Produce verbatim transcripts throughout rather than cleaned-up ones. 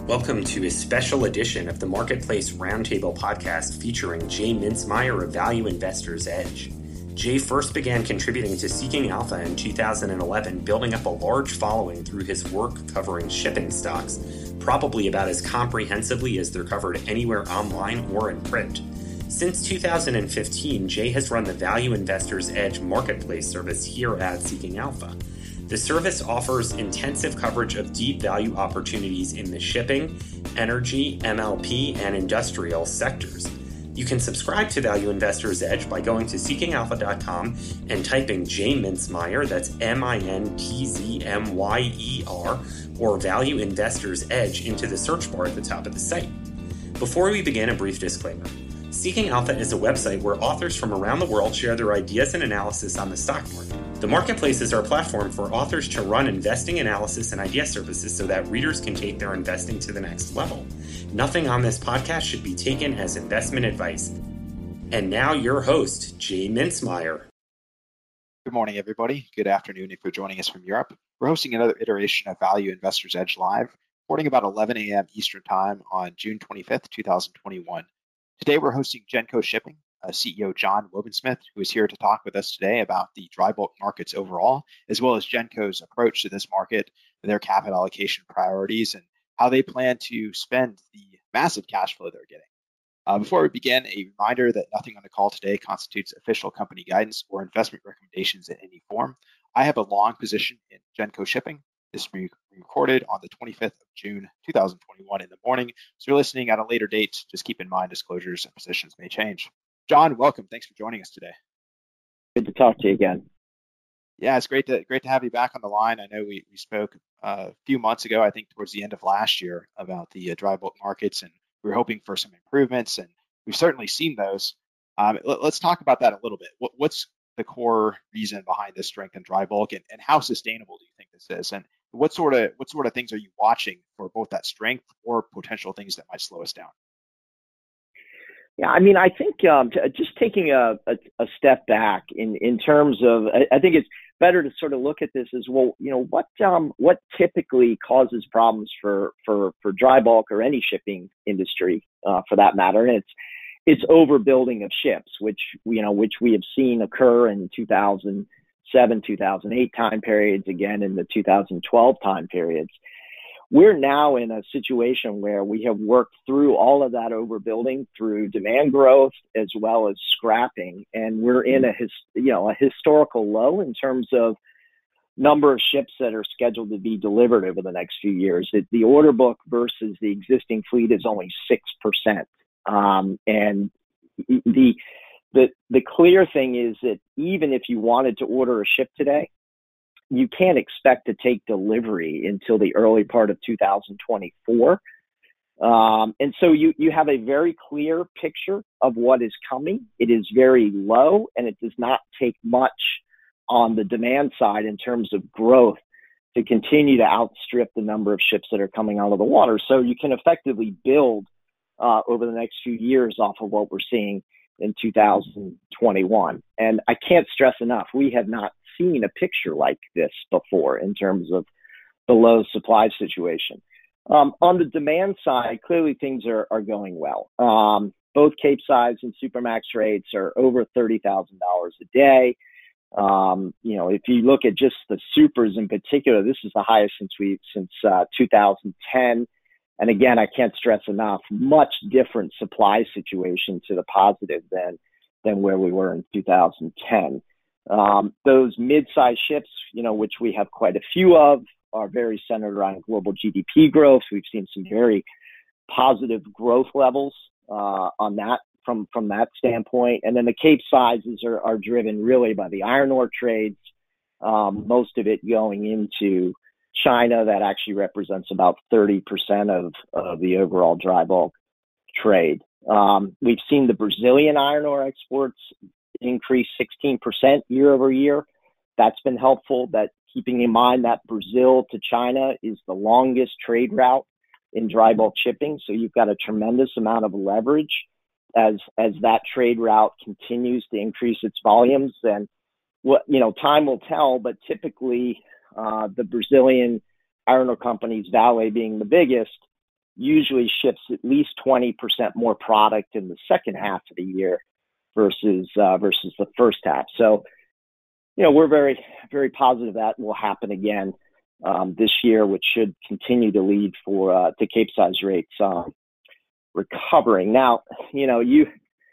Welcome to a special edition of the Marketplace Roundtable podcast featuring Jay Mintzmyer of Value Investor's Edge. Jay first began contributing to Seeking Alpha in two thousand eleven, building up a large following through his work covering shipping stocks, probably about as comprehensively as they're covered anywhere online or in print. Since two thousand fifteen, Jay has run the Value Investor's Edge marketplace service here at Seeking Alpha. The service offers intensive coverage of deep value opportunities in the shipping, energy, M L P, and industrial sectors. You can subscribe to Value Investor's Edge by going to seeking alpha dot com and typing Jay Mintzmyer, that's M I N T Z M Y E R, or Value Investor's Edge into the search bar at the top of the site. Before we begin, a brief disclaimer. Seeking Alpha is a website where authors from around the world share their ideas and analysis on the stock market. The marketplace is our platform for authors to run investing analysis and idea services so that readers can take their investing to the next level. Nothing on this podcast should be taken as investment advice. And now your host, Jay Mintzmyer. Good morning, everybody. Good afternoon if you're joining us from Europe. We're hosting another iteration of Value Investor's Edge Live, recording about eleven a.m. Eastern Time on June twenty-fifth, twenty twenty-one. Today, we're hosting Genco Shipping, uh, C E O John Wobensmith, who is here to talk with us today about the dry bulk markets overall, as well as Genco's approach to this market, their capital allocation priorities, and how they plan to spend the massive cash flow they're getting. Uh, before we begin, a reminder that nothing on the call today constitutes official company guidance or investment recommendations in any form. I have a long position in Genco Shipping. This will be recorded on the twenty-fifth of June, two thousand twenty-one in the morning. So you're listening at a later date. Just keep in mind disclosures and positions may change. John, welcome. Thanks for joining us today. Good to talk to you again. Yeah, it's great to great to have you back on the line. I know we, we spoke uh, a few months ago, I think towards the end of last year, about the uh, dry bulk markets, and we were hoping for some improvements, and we've certainly seen those. Um, let, let's talk about that a little bit. What, what's the core reason behind this strength in dry bulk, and, and how sustainable do you think this is? And what sort of what sort of things are you watching for both that strength or potential things that might slow us down? Yeah, I mean, I think um, t- just taking a, a, a step back in, in terms of, I, I think it's better to sort of look at this as, well, you know, what um, what typically causes problems for, for, for dry bulk or any shipping industry uh, for that matter, and it's it's overbuilding of ships, which you know which we have seen occur in two thousand seven, two thousand eight time periods, again in the two thousand twelve time periods. We're now in a situation where we have worked through all of that overbuilding through demand growth as well as scrapping, and we're in a his, you know a historical low in terms of number of ships that are scheduled to be delivered over the next few years. It, the order book versus the existing fleet is only six percent, um, and the the the clear thing is that even if you wanted to order a ship today, you can't expect to take delivery until the early part of two thousand twenty-four. Um, and so you, you have a very clear picture of what is coming. It is very low, and it does not take much on the demand side in terms of growth to continue to outstrip the number of ships that are coming out of the water. So you can effectively build uh, over the next few years off of what we're seeing in two thousand twenty-one. And I can't stress enough, we have not seen a picture like this before in terms of the low supply situation. Um, on the demand side, clearly things are, are going well. Um, both Capesize and Supramax rates are over thirty thousand dollars a day. Um, you know, if you look at just the supers in particular, this is the highest since we since uh, two thousand ten. And again, I can't stress enough, much different supply situation to the positive than than where we were in two thousand ten. Um, those mid-sized ships, you know, which we have quite a few of, are very centered around global G D P growth. We've seen some very positive growth levels uh, on that from from that standpoint. And then the Capesizes are, are driven really by the iron ore trades, um, most of it going into China. That actually represents about thirty percent of, of the overall dry bulk trade. Um, we've seen the Brazilian iron ore exports increase sixteen percent year over year. That's been helpful. That keeping in mind that Brazil to China is the longest trade route in dry bulk shipping. So you've got a tremendous amount of leverage as, as that trade route continues to increase its volumes. And what, you know, time will tell, but typically uh, the Brazilian iron ore companies, Vale being the biggest, usually ships at least twenty percent more product in the second half of the year versus uh, versus the first half. So, you know, we're very, very positive that will happen again um, this year, which should continue to lead for uh, to Capesize rates um, recovering. Now, you know, you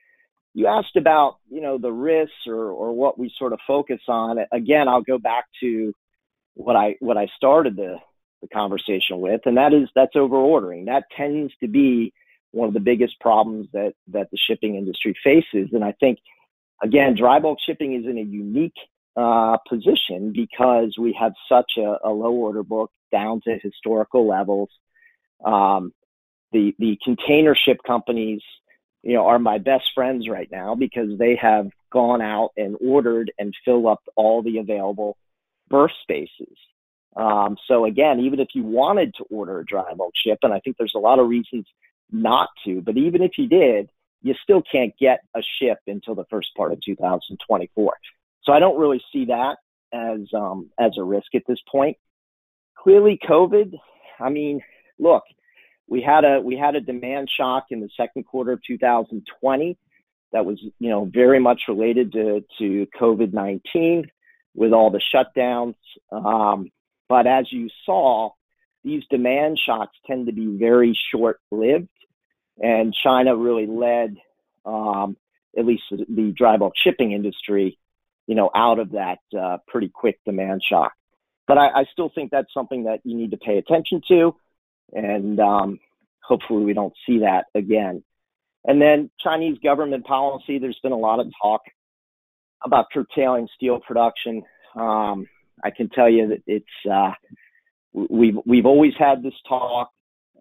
you asked about, you know, the risks or or what we sort of focus on. Again, I'll go back to what I what I started the the conversation with, and that is that's over ordering. That tends to be one of the biggest problems that that the shipping industry faces. And I think, again, dry bulk shipping is in a unique uh, position because we have such a, a low order book down to historical levels. Um, the the container ship companies, you know, are my best friends right now because they have gone out and ordered and filled up all the available berth spaces. Um, so again, even if you wanted to order a dry bulk ship, and I think there's a lot of reasons not to, but even if you did, you still can't get a ship until the first part of two thousand twenty-four. So I don't really see that as um, as a risk at this point. Clearly, COVID. I mean, look, we had a we had a demand shock in the second quarter of two thousand twenty that was, you know, very much related to to COVID nineteen with all the shutdowns. Um, But as you saw, these demand shocks tend to be very short-lived, and China really led, um, at least the, the dry bulk shipping industry, you know, out of that uh, pretty quick demand shock. But I, I still think that's something that you need to pay attention to, and um, hopefully we don't see that again. And then Chinese government policy, there's been a lot of talk about curtailing steel production. Um, I can tell you that it's uh, we've we've always had this talk,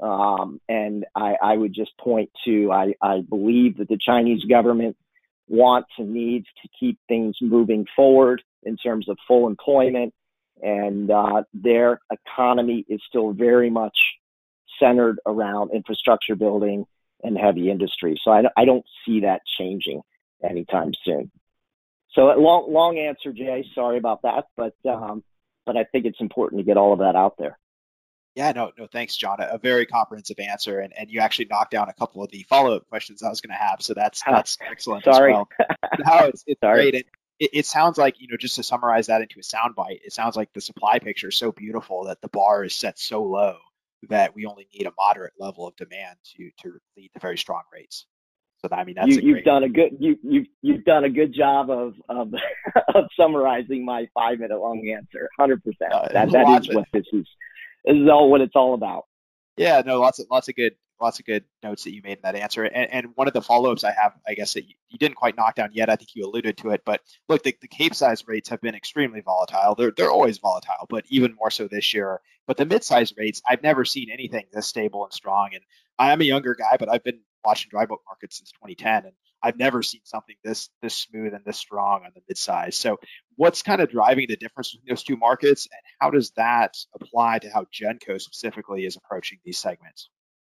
um, and I, I would just point to I, I believe that the Chinese government wants and needs to keep things moving forward in terms of full employment, and uh, their economy is still very much centered around infrastructure building and heavy industry. So I, I don't see that changing anytime soon. So a long, long answer, Jay. Sorry about that, but um, but I think it's important to get all of that out there. Yeah, no, no, thanks, John. A, a very comprehensive answer, and, and you actually knocked down a couple of the follow-up questions I was going to have. So that's that's excellent. Sorry. As well. No, it's, it's Sorry. great. And it, it sounds like, you know, just to summarize that into a soundbite, it sounds like the supply picture is so beautiful that the bar is set so low that we only need a moderate level of demand to to lead to very strong rates. So I mean, that's you, a you've great... done a good you you you've done a good job of of, of summarizing my five minute long answer. one hundred percent. Uh, that that is what this is. This is all what it's all about. Yeah, no, lots of lots of good lots of good notes that you made in that answer. And, and one of the follow-ups I have, I guess that you, you didn't quite knock down yet. I think you alluded to it, but look, the, the Capesize rates have been extremely volatile. They're they're always volatile, but even more so this year. But the mid-size rates, I've never seen anything this stable and strong. And I am a younger guy, but I've been watching dry bulk markets since twenty ten, and I've never seen something this this smooth and this strong on the mid-size. So what's kind of driving the difference between those two markets, and how does that apply to how Genco specifically is approaching these segments?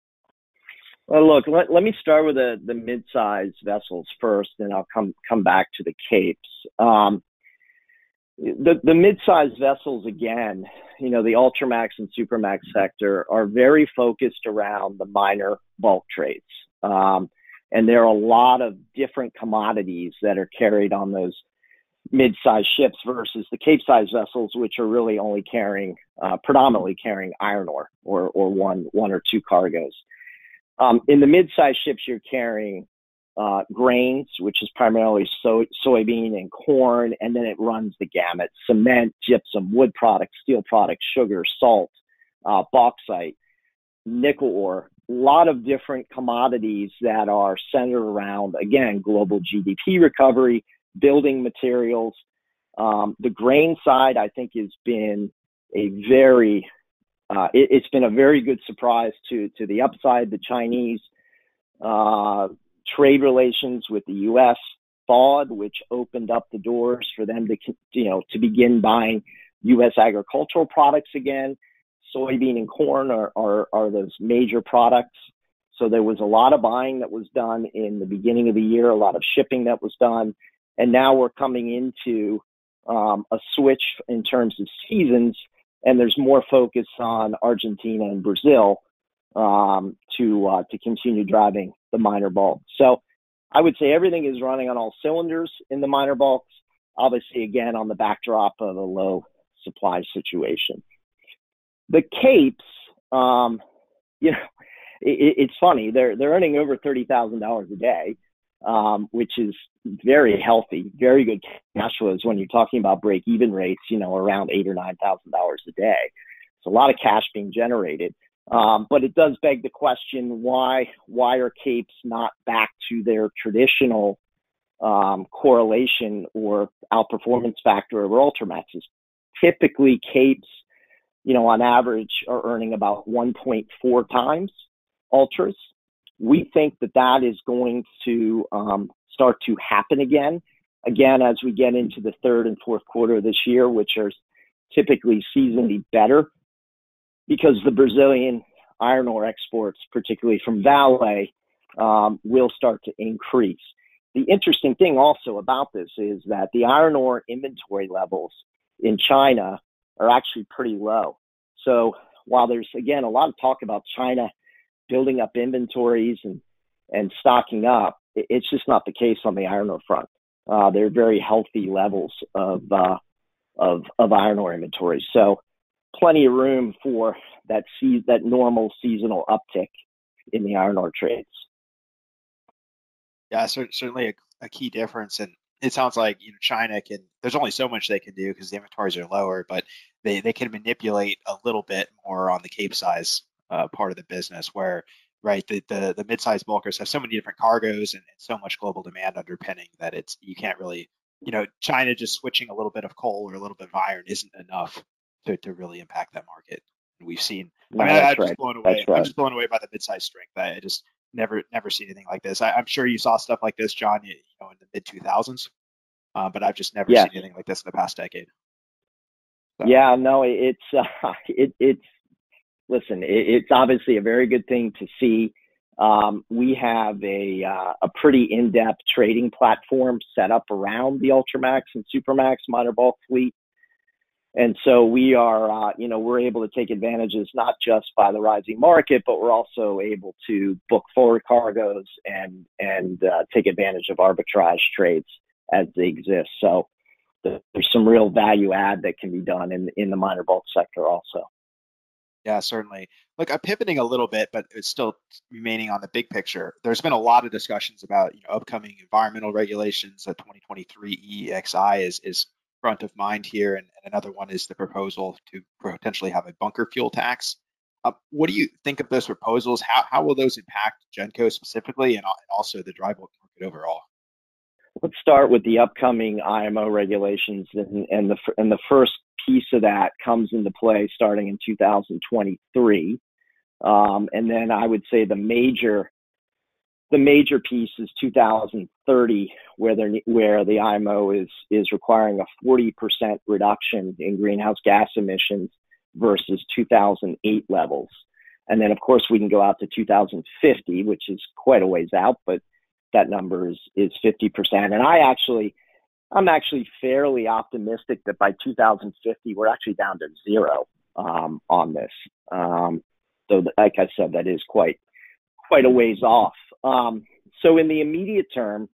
Well, look, let, let me start with the, the mid-size vessels first, and I'll come come back to the Capes. Um, the the mid-size vessels, again, you know, the Ultramax and Supramax sector are very focused around the minor bulk trades. Um, and there are a lot of different commodities that are carried on those mid-sized ships versus the Capesize vessels, which are really only carrying, uh, predominantly carrying iron ore or, or one, one or two cargoes. Um, in the mid-sized ships, you're carrying uh, grains, which is primarily so- soybean and corn, and then it runs the gamut: cement, gypsum, wood products, steel products, sugar, salt, uh, bauxite, nickel ore. A lot of different commodities that are centered around, again, global G D P recovery, building materials. Um, the grain side, I think, has been a very, uh, it, it's been a very good surprise to to the upside. The Chinese uh, trade relations with the U S thawed, which opened up the doors for them to, you know, to begin buying U S agricultural products again. Soybean and corn are, are, are those major products. So there was a lot of buying that was done in the beginning of the year, a lot of shipping that was done. And now we're coming into um, a switch in terms of seasons, and there's more focus on Argentina and Brazil um, to uh, to continue driving the minor bulk. So I would say everything is running on all cylinders in the minor bulks, obviously, again, on the backdrop of a low supply situation. The Capes, um, you know, it, it's funny. They're, they're earning over thirty thousand dollars a day, um, which is very healthy, very good cash flows when you're talking about break-even rates, you know, around eight thousand dollars or nine thousand dollars a day. It's a lot of cash being generated. Um, but it does beg the question, why why are Capes not back to their traditional um, correlation or outperformance factor over Ultramaxes? Typically, Capes, you know, on average are earning about one point four times Ultras. We think that that is going to um, start to happen again, again, as we get into the third and fourth quarter of this year, which are typically seasonally better, because the Brazilian iron ore exports, particularly from Vale, um, will start to increase. The interesting thing also about this is that the iron ore inventory levels in China are actually pretty low. So while there's, again, a lot of talk about China building up inventories and, and stocking up, it's just not the case on the iron ore front. Uh, they're very healthy levels of, uh, of, of iron ore inventory. So plenty of room for that se- that normal seasonal uptick in the iron ore trades. Yeah, cer- certainly a, a key difference. And it sounds like, you know, China can, there's only so much they can do because the inventories are lower, but they, they can manipulate a little bit more on the Cape size uh, part of the business where, right, the, the, the mid-sized bulkers have so many different cargoes and, and so much global demand underpinning that it's, you can't really, you know, China just switching a little bit of coal or a little bit of iron isn't enough to, to really impact that market. And we've seen, No, I mean, I, I'm right. just blown away. Right. I'm just blown away by the mid-sized strength. I, I just never, never seen anything like this. I, I'm sure you saw stuff like this, John, you, you know, in the mid two thousands, uh, but I've just never yes. seen anything like this in the past decade. So. Yeah, no, it's, uh, it, it's, listen, it, it's obviously a very good thing to see. Um, we have a, uh, a pretty in-depth trading platform set up around the Ultramax and Supramax minor bulk fleet. And so we are, uh, you know, we're able to take advantages not just by the rising market, but we're also able to book forward cargoes and and uh, take advantage of arbitrage trades as they exist. So the, there's some real value add that can be done in in the minor bulk sector also. Yeah, certainly. Look, I'm pivoting a little bit, but it's still remaining on the big picture. There's been a lot of discussions about, you know, upcoming environmental regulations. The twenty twenty-three E E X I is is front of mind here, and, and another one is the proposal to potentially have a bunker fuel tax. Uh, what do you think of those proposals? How how will those impact Genco specifically, and also the dry bulk market overall? Let's start with the upcoming I M O regulations, and, and the and the first piece of that comes into play starting in two thousand twenty-three, um, and then I would say the major the major piece is two thousand thirty, where they're, where the I M O is is requiring a forty percent reduction in greenhouse gas emissions versus two thousand eight levels, and then of course we can go out to two thousand fifty, which is quite a ways out, but that number is is fifty percent. And I actually, I'm actually fairly optimistic that by two thousand fifty, we're actually down to zero um, on this. Um, so, like I said, that is quite quite a ways off. Um, so, in the immediate term,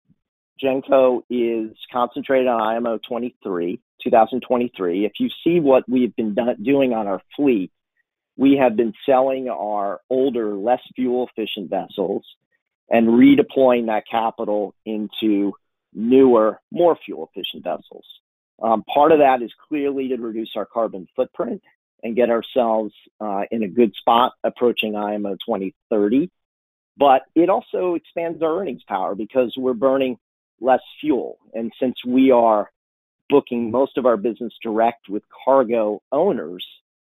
Genco is concentrated on I M O twenty-three, two thousand twenty-three. If you see what we've been do- doing on our fleet, we have been selling our older, less fuel efficient vessels and redeploying that capital into newer, more fuel efficient vessels. Um, part of that is clearly to reduce our carbon footprint and get ourselves uh, in a good spot approaching I M O twenty thirty. But it also expands our earnings power because we're burning less fuel. And since we are booking most of our business direct with cargo owners,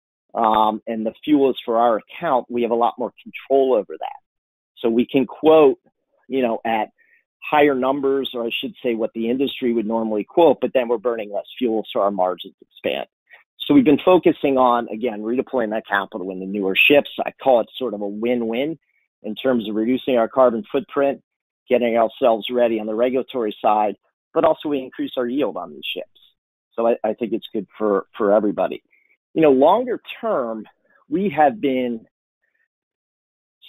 um, and the fuel is for our account, we have a lot more control over that. So we can quote, you know, at higher numbers, or I should say what the industry would normally quote, but then we're burning less fuel, so our margins expand. So we've been focusing on, again, redeploying that capital into newer ships. I call it sort of a win-win in terms of reducing our carbon footprint, getting ourselves ready on the regulatory side, but also we increase our yield on these ships. So I, I think it's good for, for everybody. You know, longer term, we have been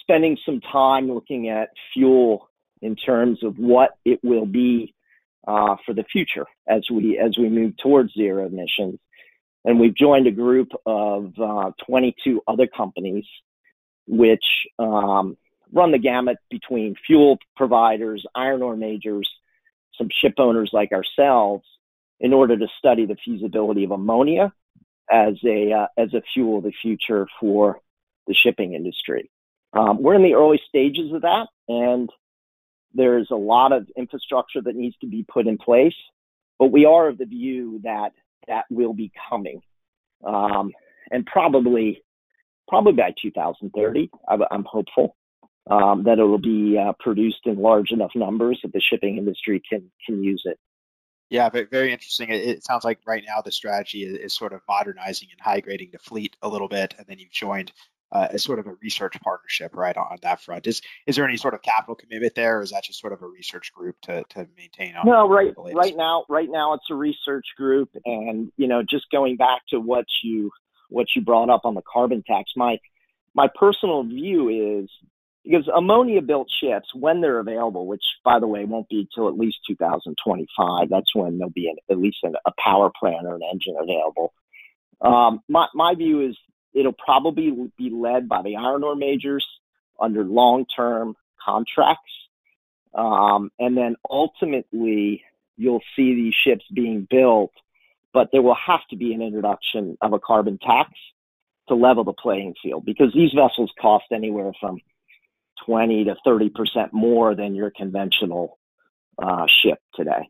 spending some time looking at fuel in terms of what it will be uh, for the future as we as we move towards zero emissions. And we've joined a group of uh, twenty-two other companies which um, run the gamut between fuel providers, iron ore majors, some ship owners like ourselves, in order to study the feasibility of ammonia as a uh, as a fuel of the future for the shipping industry. Um, we're in the early stages of that, and there's a lot of infrastructure that needs to be put in place, but we are of the view that that will be coming, um, and probably probably by two thousand thirty, I, I'm hopeful um, that it will be uh, produced in large enough numbers that the shipping industry can can use it. Yeah, very, very interesting. It, it sounds like right now the strategy is, is sort of modernizing and high grading the fleet a little bit, and then you've joined uh, as sort of a research partnership, right, on, on that front. Is is there any sort of capital commitment there, or is that just sort of a research group to to maintain on? No, right, right now, right now it's a research group, and you know, just going back to what you what you brought up on the carbon tax, my my personal view is, because ammonia-built ships, when they're available, which, by the way, won't be till at least two thousand twenty-five, that's when there'll be an, at least an, a power plant or an engine available. Um, my, my view is it'll probably be led by the iron ore majors under long-term contracts. Um, and then ultimately, you'll see these ships being built, but there will have to be an introduction of a carbon tax to level the playing field, because these vessels cost anywhere from twenty to thirty percent more than your conventional uh, ship today.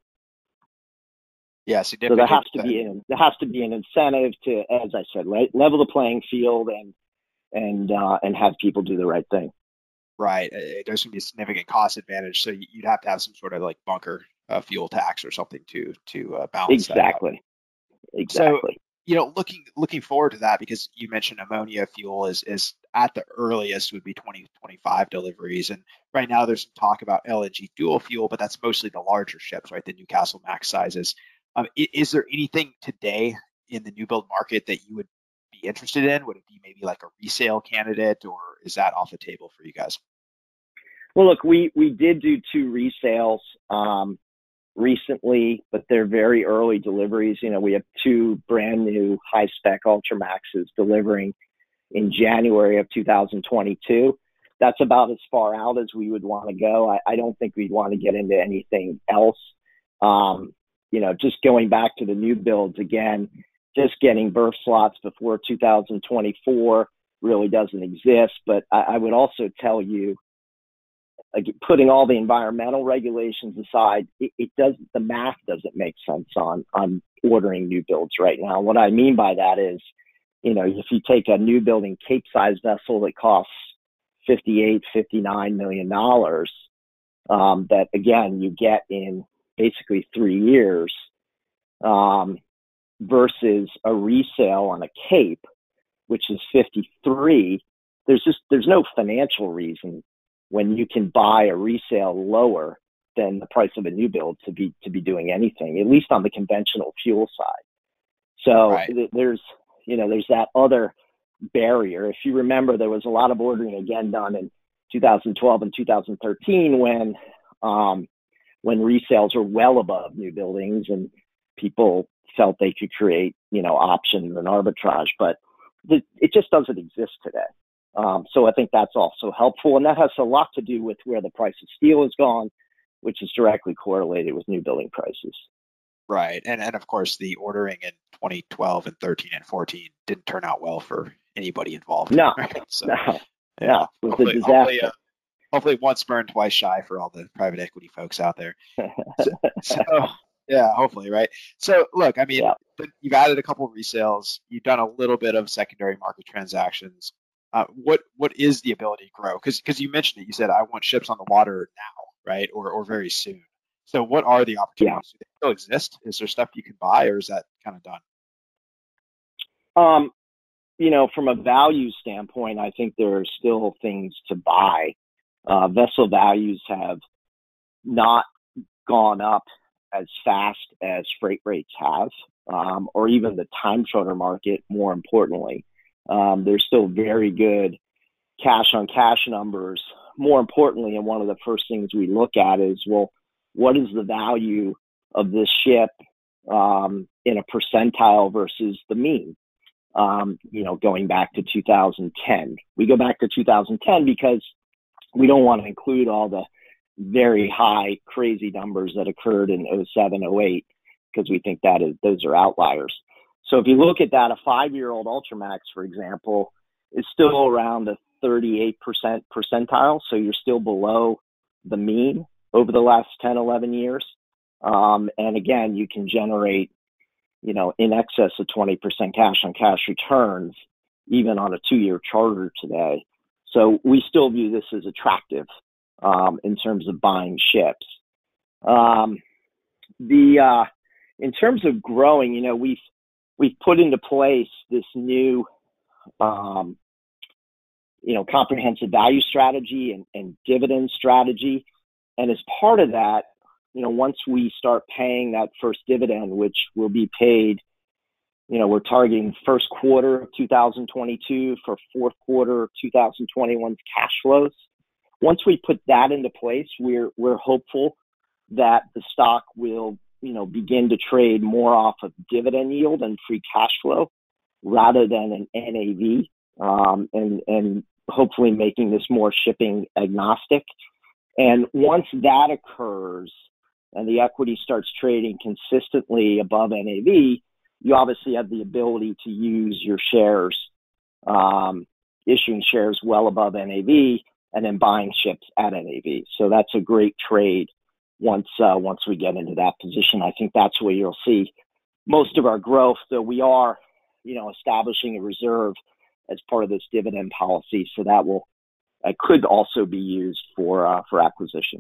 Yeah, so there has to be an, there has to be an incentive to, as I said, le- level the playing field and and uh, and have people do the right thing. Right. There's going to be a significant cost advantage, so you'd have to have some sort of like bunker uh, fuel tax or something to to uh, balance exactly. that out. Exactly. So, you know, looking looking forward to that, because you mentioned ammonia fuel is is at the earliest would be twenty twenty-five deliveries, and right now there's some talk about L N G dual fuel, but that's mostly the larger ships, right? The Newcastle Max sizes. Um, is, is there anything today in the new build market that you would be interested in? Would it be maybe like a resale candidate, or is that off the table for you guys? Well, look, we we did do two resales um, recently, but they're very early deliveries. You know, we have two brand new high spec Ultramaxes delivering in January of two thousand twenty-two. That's about as far out as we would want to go. I, I don't think we'd want to get into anything else. Um, you know, just going back to the new builds again, just getting berth slots before two thousand twenty-four really doesn't exist. But I, I would also tell you, like, putting all the environmental regulations aside, it, it doesn't, the math doesn't make sense on, on ordering new builds right now. What I mean by that is, you know, if you take a new building Cape-size vessel that costs fifty-eight, fifty-nine million dollars, um, that again, you get in basically three years, um, versus a resale on a Cape, which is fifty-three, there's just, there's no financial reason when you can buy a resale lower than the price of a new build to be to be doing anything, at least on the conventional fuel side. So Right. th- there's, you know, there's that other barrier. If you remember, there was a lot of ordering again done in two thousand twelve and two thousand thirteen when um, when resales were well above new buildings and people felt they could create, you know, options and arbitrage, but th- it just doesn't exist today. Um, so I think that's also helpful, and that has a lot to do with where the price of steel has gone, which is directly correlated with new building prices. Right. And and of course, the ordering in twenty twelve and thirteen and fourteen didn't turn out well for anybody involved. No, right? so, no, yeah. no, it was hopefully, a disaster. Hopefully, uh, hopefully once burned, twice shy for all the private equity folks out there. So, so yeah, hopefully, right? So look, I mean, yeah. you've added a couple of resales. You've done a little bit of secondary market transactions. Uh, what what is the ability to grow? Because because you mentioned it, you said I want ships on the water now, right, or or very soon. So what are the opportunities? Yeah. Do they still exist? Is there stuff you can buy, or is that kind of done? Um, you know, from a value standpoint, I think there are still things to buy. Uh, vessel values have not gone up as fast as freight rates have, um, or even the time charter market, more importantly. Um, there's still very good cash on cash numbers, more importantly, and one of the first things we look at is, well, what is the value of this ship um, in a percentile versus the mean? Um, you know, going back to two thousand ten. We go back to two thousand ten because we don't want to include all the very high, crazy numbers that occurred in oh seven, oh eight, because we think that is those are outliers. So if you look at that, a five-year-old Ultramax, for example, is still around the thirty-eight percent percentile. So you're still below the mean over the last ten, eleven years. Um, and again, you can generate, you know, in excess of twenty percent cash on cash returns, even on a two-year charter today. So we still view this as attractive um, in terms of buying ships. Um, the uh, in terms of growing, you know, we've we've put into place this new, um, you know, comprehensive value strategy and, and dividend strategy, and as part of that, you know, once we start paying that first dividend, which will be paid, you know, we're targeting first quarter of two thousand twenty-two for fourth quarter of two thousand twenty-one's cash flows. Once we put that into place, we're we're hopeful that the stock will, you know, begin to trade more off of dividend yield and free cash flow rather than an N A V, um, and and hopefully making this more shipping agnostic. And once that occurs, and the equity starts trading consistently above N A V, you obviously have the ability to use your shares, um, issuing shares well above N A V, and then buying ships at N A V. So that's a great trade once uh, once we get into that position. I think that's where you'll see most of our growth. So we are, you know, establishing a reserve as part of this dividend policy. So that will uh, could also be used for uh, for acquisitions.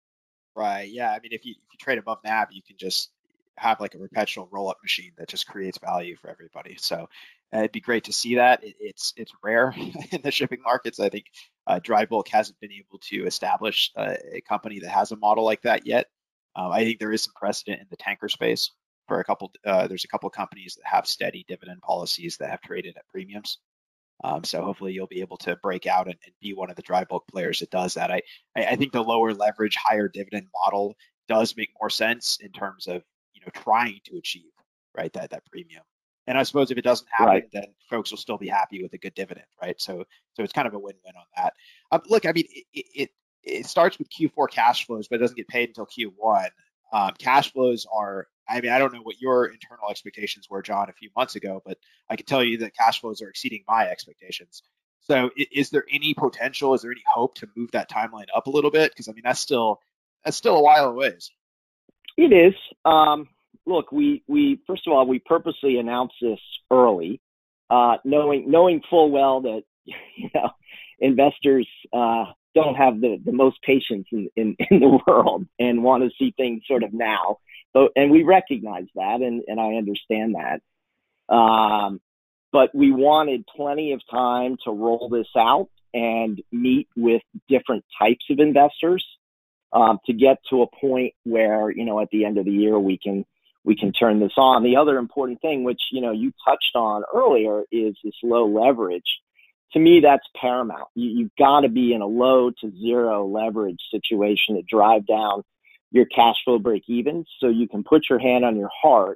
Right. Yeah. I mean, if you if you trade above N A V, you can just have like a perpetual roll-up machine that just creates value for everybody. So uh, it'd be great to see that. It, it's it's rare in the shipping markets. I think uh, Dry Bulk hasn't been able to establish uh, a company that has a model like that yet. Uh, I think there is some precedent in the tanker space for a couple. Uh, there's a couple of companies that have steady dividend policies that have traded at premiums. Um, so hopefully you'll be able to break out and, and be one of the dry bulk players that does that. I, I think the lower leverage, higher dividend model does make more sense in terms of, you know, trying to achieve, right, that that premium. And I suppose if it doesn't happen, right, then folks will still be happy with a good dividend, right? So so it's kind of a win-win on that. Um, look, I mean, it, it it starts with Q four cash flows, but it doesn't get paid until Q one. Um, cash flows are, I mean, I don't know what your internal expectations were, John, a few months ago, but I can tell you that cash flows are exceeding my expectations. So is there any potential, is there any hope to move that timeline up a little bit? Because, I mean, that's still that's still a while away. It is. Um, look, we, we first of all, we purposely announced this early, uh, knowing knowing full well that, you know, investors uh, don't have the, the most patience in, in, in the world and want to see things sort of now. So, and we recognize that, and, and I understand that. Um, but we wanted plenty of time to roll this out and meet with different types of investors um, to get to a point where, you know, at the end of the year, we can we can turn this on. The other important thing, which, you know, you touched on earlier, is this low leverage. To me, that's paramount. You, you've got to be in a low to zero leverage situation to drive down your cash flow break even, so you can put your hand on your heart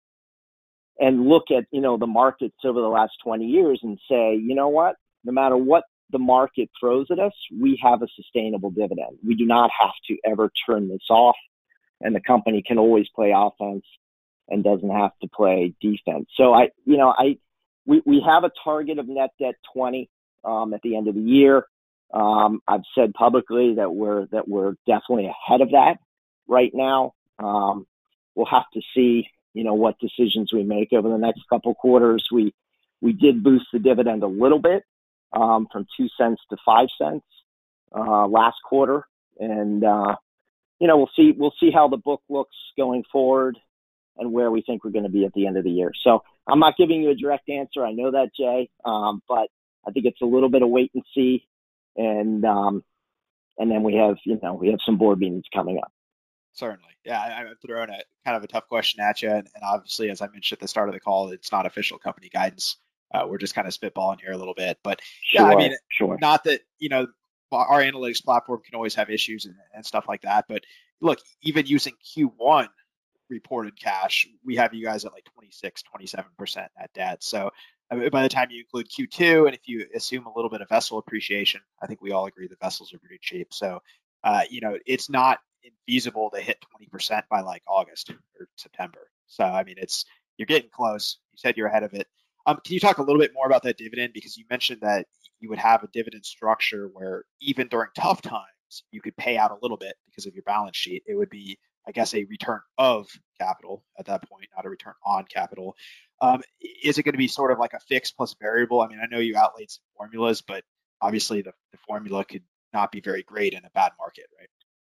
and look at, you know, the markets over the last twenty years and say, you know what, no matter what the market throws at us, we have a sustainable dividend. We do not have to ever turn this off, and the company can always play offense and doesn't have to play defense. So I, you know, I, we, we have a target of net debt twenty um, at the end of the year. Um, I've said publicly that we're, that we're definitely ahead of that right now. Um, we'll have to see, you know, what decisions we make over the next couple quarters. We we did boost the dividend a little bit um, from two cents to five cents uh, last quarter, and uh, you know, we'll see we'll see how the book looks going forward and where we think we're going to be at the end of the year. So I'm not giving you a direct answer. I know that, Jay, um, but I think it's a little bit of wait and see, and um, and then we have you know we have some board meetings coming up. Certainly. Yeah, I, I'm throwing a kind of a tough question at you. And, and obviously, as I mentioned at the start of the call, it's not official company guidance. Uh, we're just kind of spitballing here a little bit, but Sure, yeah, I mean, sure. not that, you know, our analytics platform can always have issues and, and stuff like that. But look, even using Q one reported cash, we have you guys at like twenty-six, twenty-seven percent net debt. So I mean, by the time you include Q two, and if you assume a little bit of vessel appreciation, I think we all agree the vessels are pretty cheap. So, uh, you know, it's not feasible to hit twenty percent by like August or September. So, I mean, it's, you're getting close. You said you're ahead of it. Um, can you talk a little bit more about that dividend? Because you mentioned that you would have a dividend structure where even during tough times, you could pay out a little bit because of your balance sheet. It would be, I guess, a return of capital at that point, not a return on capital. Um, is it going to be sort of like a fixed plus variable? I mean, I know you outlaid some formulas, but obviously the, the formula could not be very great in a bad market, right?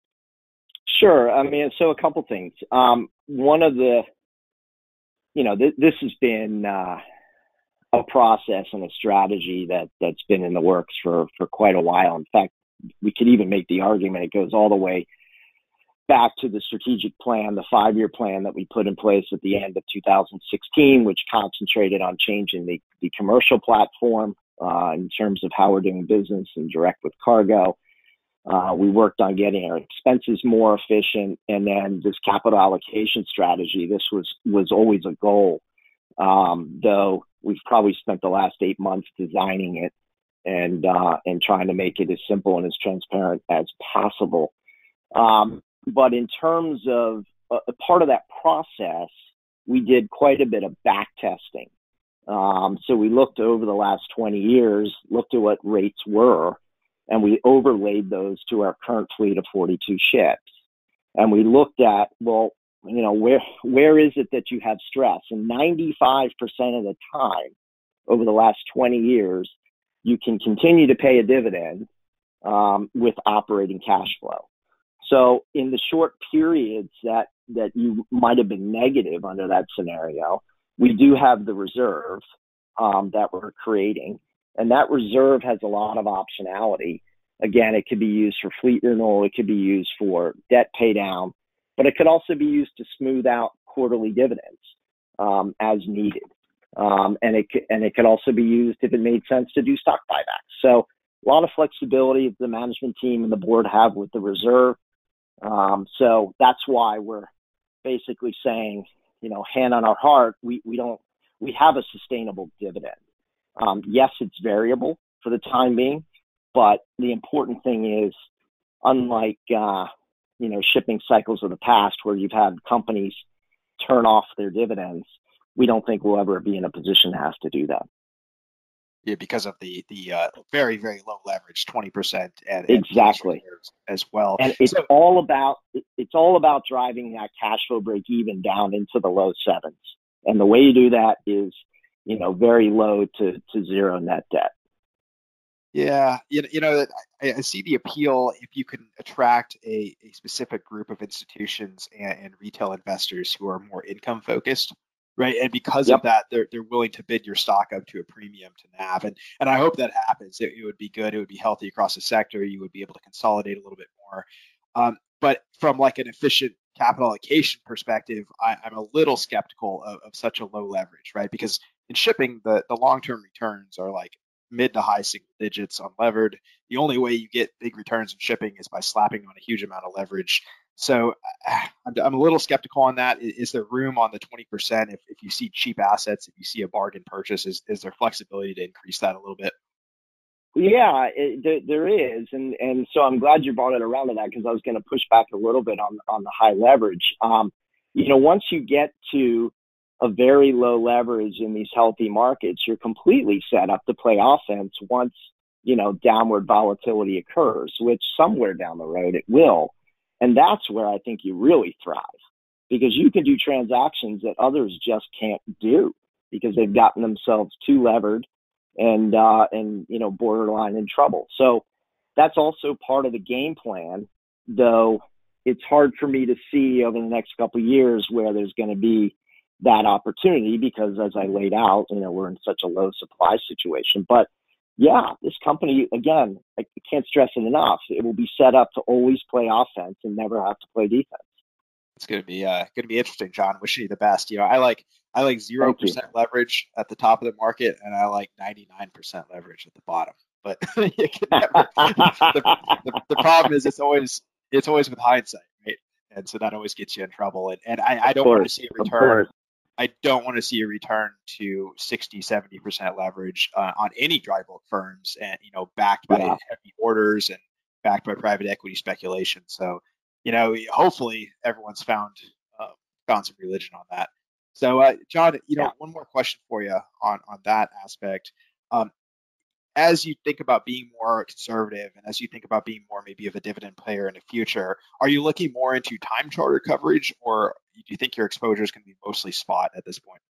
Sure. I mean, so a couple things. Um, one of the, you know, th- this has been uh, a process and a strategy that that's been in the works for for quite a while. In fact, we could even make the argument it goes all the way back to the strategic plan, the five-year plan that we put in place at the end of two thousand sixteen, which concentrated on changing the, the commercial platform uh, in terms of how we're doing business and direct with cargo. Uh, we worked on getting our expenses more efficient, and then this capital allocation strategy, this was, was always a goal, um, though we've probably spent the last eight months designing it and, uh, and trying to make it as simple and as transparent as possible. Um, but in terms of uh, a part of that process, we did quite a bit of back testing. Um, so we looked over the last twenty years, looked at what rates were, and we overlaid those to our current fleet of forty-two ships. And we looked at, well, you know, where where is it that you have stress? And ninety-five percent of the time over the last twenty years, you can continue to pay a dividend um, with operating cash flow. So in the short periods that, that you might have been negative under that scenario, we do have the reserve um, that we're creating. And that reserve has a lot of optionality. Again, it could be used for fleet renewal. It could be used for debt pay down, but it could also be used to smooth out quarterly dividends um, as needed. Um, and it and it could also be used if it made sense to do stock buybacks. So a lot of flexibility the management team and the board have with the reserve. Um, so that's why we're basically saying, you know, hand on our heart, we, we don't, we have a sustainable dividend. Um, yes, it's variable for the time being, but the important thing is, unlike, uh, you know, shipping cycles of the past where you've had companies turn off their dividends, we don't think we'll ever be in a position to have to do that. Yeah, because of the the uh, very, very low leverage, twenty percent and, exactly and as well. And it's so, all about it's all about driving that cash flow break even down into the low sevens. And the way you do that is, you know, very low to, to zero net debt. Yeah, you, you know, I, I see the appeal if you can attract a, a specific group of institutions and, and retail investors who are more income focused. Right. And because Yep. of that, they're they're willing to bid your stock up to a premium to N A V. And and I hope that happens. It, it would be good. It would be healthy across the sector. You would be able to consolidate a little bit more. Um, but from like an efficient capital allocation perspective, I, I'm a little skeptical of, of such a low leverage, right? Because in shipping, the, the long-term returns are like mid to high single digits unlevered. The only way you get big returns in shipping is by slapping on a huge amount of leverage. So I'm, I'm a little skeptical on that. Is, is there room on the twenty percent if, if you see cheap assets, if you see a bargain purchase, is, is there flexibility to increase that a little bit? Yeah, it, there, there is. And, and so I'm glad you brought it around to that because I was going to push back a little bit on, on the high leverage. Um, you know, once you get to a very low leverage in these healthy markets, you're completely set up to play offense once, you know, downward volatility occurs, which somewhere down the road it will. And that's where I think you really thrive because you can do transactions that others just can't do because they've gotten themselves too levered and, uh, and, you know, borderline in trouble. So that's also part of the game plan, though it's hard for me to see over the next couple of years where there's going to be that opportunity because as I laid out, you know, we're in such a low supply situation, but yeah, this company, again, I can't stress it enough. It will be set up to always play offense and never have to play defense. It's going to be uh, going to be interesting, John. Wishing you the best. You know, I like I like zero percent leverage at the top of the market, and I like ninety-nine percent leverage at the bottom. But you can never, the, the, the problem is it's always it's always with hindsight, right? And so that always gets you in trouble. And, and I, I don't want to see a return. I don't want to see a return to sixty, seventy percent leverage uh, on any dry bulk firms, and you know, backed by yeah. heavy orders and backed by private equity speculation. So, you know, hopefully everyone's found uh, found some religion on that. So, uh, John, you know, yeah. one more question for you on on that aspect. Um, as you think about being more conservative, and as you think about being more maybe of a dividend player in the future, are you looking more into time charter coverage, or do you think your exposure is going to be mostly spot at this point?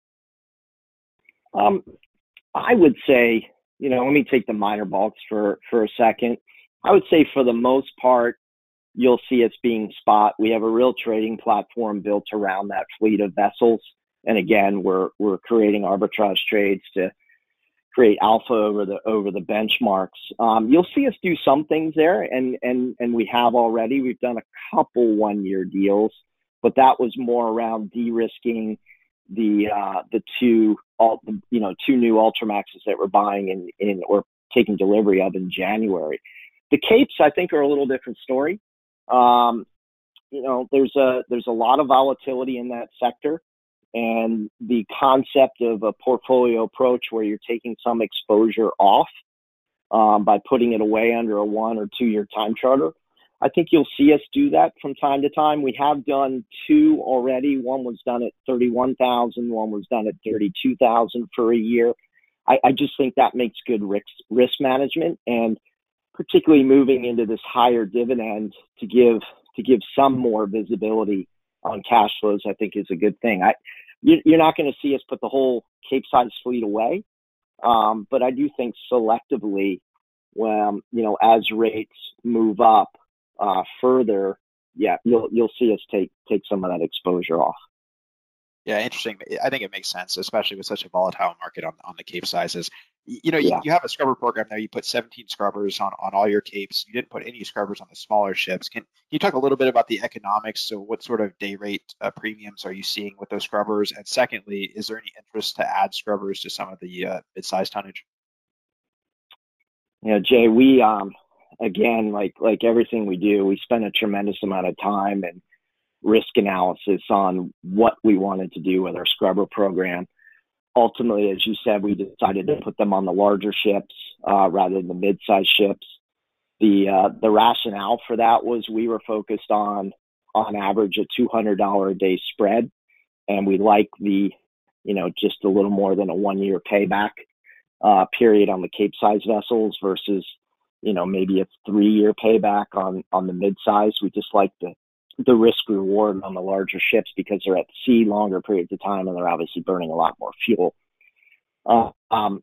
Um, I would say, you know, let me take the minor bulks for for a second. I would say for the most part, you'll see us being spot. We have a real trading platform built around that fleet of vessels. And again, we're we're creating arbitrage trades to create alpha over the over the benchmarks. Um, you'll see us do some things there, and and and we have already. We've done a couple one-year deals, but that was more around de-risking the uh, the two all you know two new Ultramaxes that we're buying in in or taking delivery of in January. The Capes, I think, are a little different story. Um, you know, there's a there's a lot of volatility in that sector. And the concept of a portfolio approach where you're taking some exposure off um, by putting it away under a one or two year time charter, I think you'll see us do that from time to time. We have done two already. One was done at thirty-one thousand. One was done at thirty-two thousand for a year. I, I just think that makes good risk risk management, and particularly moving into this higher dividend to give to give some more visibility on cash flows, I think is a good thing. I, you, you're not going to see us put the whole Capesize fleet away, um, but I do think selectively, when you know, as rates move up uh, further, yeah, you'll you'll see us take take some of that exposure off. Yeah, interesting. I think it makes sense, especially with such a volatile market on on the Capesizes. You know, yeah. you, you have a scrubber program there. You put seventeen scrubbers on, on all your Capes. You didn't put any scrubbers on the smaller ships. Can, can you talk a little bit about the economics? So what sort of day rate uh, premiums are you seeing with those scrubbers? And secondly, is there any interest to add scrubbers to some of the uh, mid-size tonnage? You know, Jay, we, um, again, like like everything we do, we spend a tremendous amount of time and risk analysis on what we wanted to do with our scrubber program. Ultimately, as you said, we decided to put them on the larger ships uh, rather than the mid-sized ships. The uh, the rationale for that was we were focused on, on average, a two hundred dollars a day spread, and we like the, you know, just a little more than a one-year payback uh, period on the Capesize vessels versus, you know, maybe a three-year payback on on the mid-size. We just like the the risk reward on the larger ships because they're at sea longer periods of time and they're obviously burning a lot more fuel. Uh, um,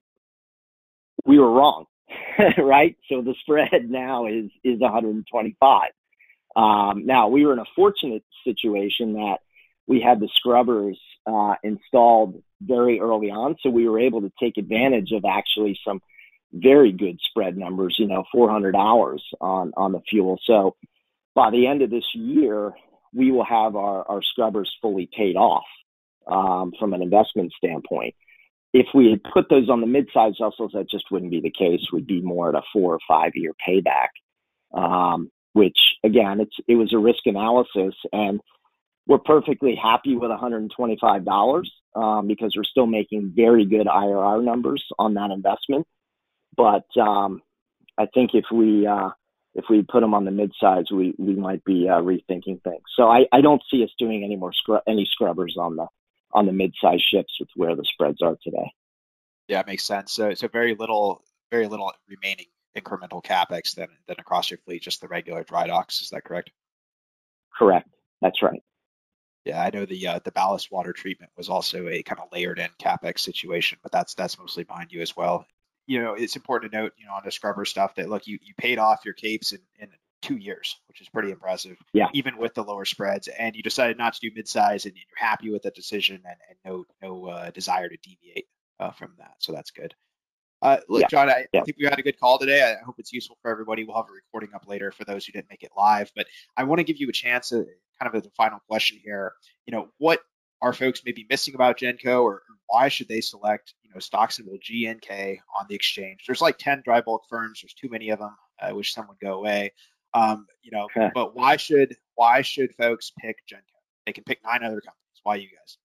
we were wrong, right? So the spread now is, is one hundred twenty-five. Um, now we were in a fortunate situation that we had the scrubbers uh, installed very early on. So we were able to take advantage of actually some very good spread numbers, you know, four hundred hours on, on the fuel. So by the end of this year, we will have our, our scrubbers fully paid off um, from an investment standpoint. If we had put those on the mid-sized vessels, that just wouldn't be the case. We'd be more at a four or five-year payback, um, which, again, it's it was a risk analysis, and we're perfectly happy with one hundred twenty-five dollars um, because we're still making very good I R R numbers on that investment. But um, I think if we uh, if we put them on the mid-size, we, we might be uh, rethinking things. So I, I don't see us doing any more scrub, any scrubbers on the on the mid-size ships with where the spreads are today. Yeah, it makes sense. So so very little very little remaining incremental capex than than across your fleet, just the regular dry docks. Is that correct? Correct. That's right. Yeah, I know the uh, the ballast water treatment was also a kind of layered in capex situation, but that's that's mostly behind you as well. You know, it's important to note, you know, on the scrubber stuff that, look, you, you paid off your Capes in, in two years, which is pretty impressive, yeah. even with the lower spreads. And you decided not to do mid-size, and you're happy with that decision, and, and no no uh, desire to deviate uh, from that. So that's good. Uh, look, yeah. John, I, yeah. I think we had a good call today. I hope it's useful for everybody. We'll have a recording up later for those who didn't make it live. But I want to give you a chance, to, kind of as a final question here. You know, what are folks maybe missing about Genco, or, or why should they select, you know, stock symbol G N K on the exchange? There's like ten dry bulk firms. There's too many of them. I wish some would go away. Um, you know, Huh. but why should why should folks pick Genco? They can pick nine other companies. Why you guys?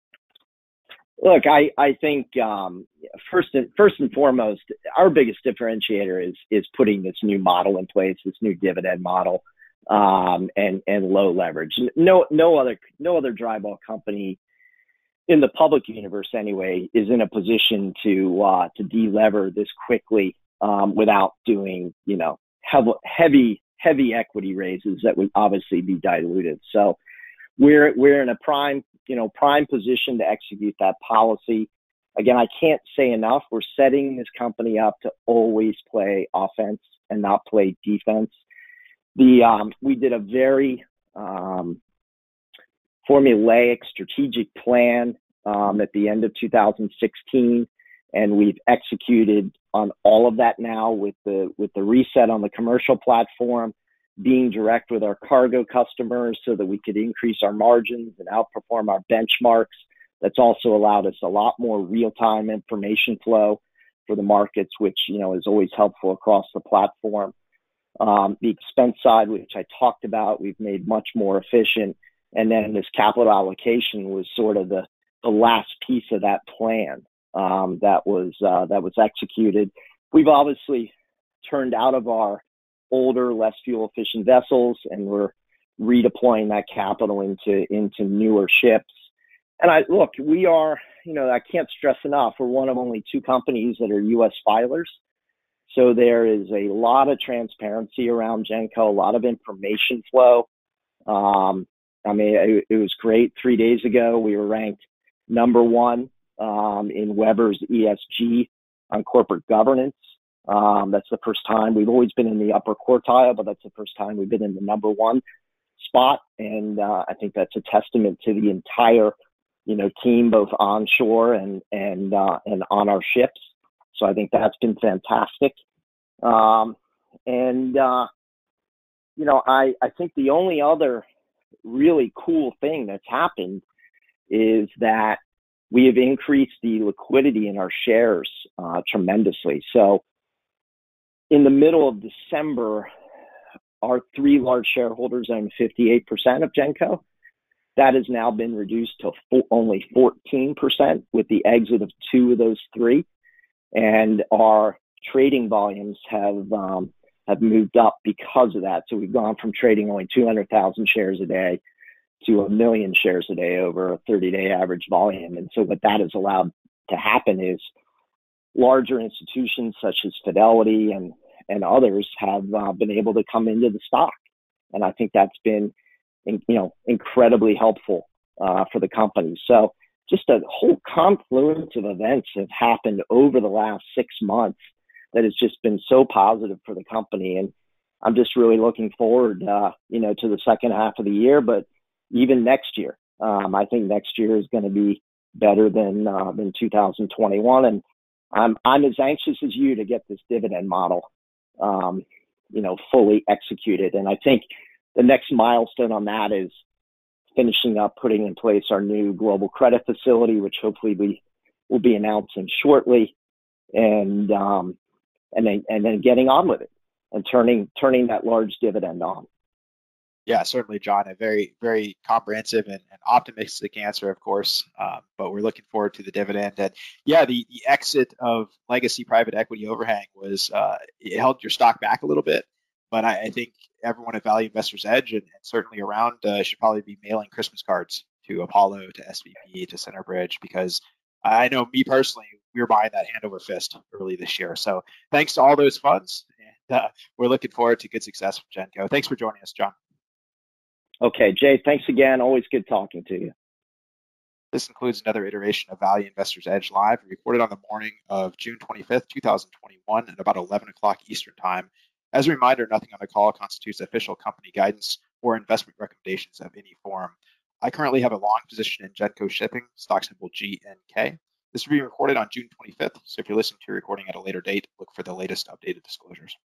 Look, I, I think um, first and first and foremost, our biggest differentiator is is putting this new model in place, this new dividend model, um, and and low leverage. No no other no other dry bulk company in the public universe anyway is in a position to uh, to delever this quickly um, without doing you know heavy heavy heavy equity raises that would obviously be diluted. So we're we're in a prime you know prime position to execute that policy. Again, I can't say enough. We're setting this company up to always play offense and not play defense. The um, we did a very um, formulaic strategic plan um, at the end of two thousand sixteen, and we've executed on all of that now with the with the reset on the commercial platform, being direct with our cargo customers so that we could increase our margins and outperform our benchmarks. That's also allowed us a lot more real-time information flow for the markets, which you know is always helpful across the platform. Um, the expense side, which I talked about, we've made much more efficient. And then this capital allocation was sort of the, the last piece of that plan um, that was uh, that was executed. We've obviously turned out of our older, less fuel efficient vessels, and we're redeploying that capital into into newer ships. And I look, we are, you know, I can't stress enough, we're one of only two companies that are U S filers. So there is a lot of transparency around Genco, a lot of information flow. Um, I mean, it, it was great. Three days ago, we were ranked number one um, in Weber's E S G on corporate governance. Um, that's the first time. We've always been in the upper quartile, but that's the first time we've been in the number one spot. And uh, I think that's a testament to the entire, you know, team, both onshore and and uh, and on our ships. So I think that's been fantastic. Um, and, uh, you know, I, I think the only other really cool thing that's happened is that we have increased the liquidity in our shares uh, tremendously. So in the middle of December, our three large shareholders own fifty-eight percent of Genco. That has now been reduced to fo- only fourteen percent with the exit of two of those three. And our trading volumes have um, have moved up because of that. So we've gone from trading only two hundred thousand shares a day to a million shares a day over a thirty-day average volume. And so what that has allowed to happen is larger institutions such as Fidelity and, and others have uh, been able to come into the stock. And I think that's been, in, you know, incredibly helpful uh, for the company. So just a whole confluence of events have happened over the last six months that has just been so positive for the company. And I'm just really looking forward, uh, you know, to the second half of the year, but even next year. Um, I think next year is going to be better than uh, than two thousand twenty-one. And I'm I'm as anxious as you to get this dividend model, um, you know, fully executed. And I think the next milestone on that is finishing up putting in place our new global credit facility, which hopefully we will be announcing shortly, and um, and then and then getting on with it and turning turning that large dividend on. Yeah, certainly, John. A very, very comprehensive and, and optimistic answer, of course. Um, but we're looking forward to the dividend. And yeah, the, the exit of legacy private equity overhang was uh, it held your stock back a little bit. But I, I think everyone at Value Investors Edge and, and certainly around uh, should probably be mailing Christmas cards to Apollo, to S V P, to Centerbridge, because I know me personally, we were buying that hand over fist early this year. So thanks to all those funds. And uh, we're looking forward to good success with Genco. Thanks for joining us, John. Okay, Jay, thanks again. Always good talking to you. This includes another iteration of Value Investors Edge Live, recorded on the morning of June twenty-fifth, two thousand twenty-one at about eleven o'clock Eastern Time. As a reminder, nothing on the call constitutes official company guidance or investment recommendations of any form. I currently have a long position in Genco Shipping, stock symbol G N K. This will be recorded on June twenty-fifth, so if you're listening to a recording at a later date, look for the latest updated disclosures.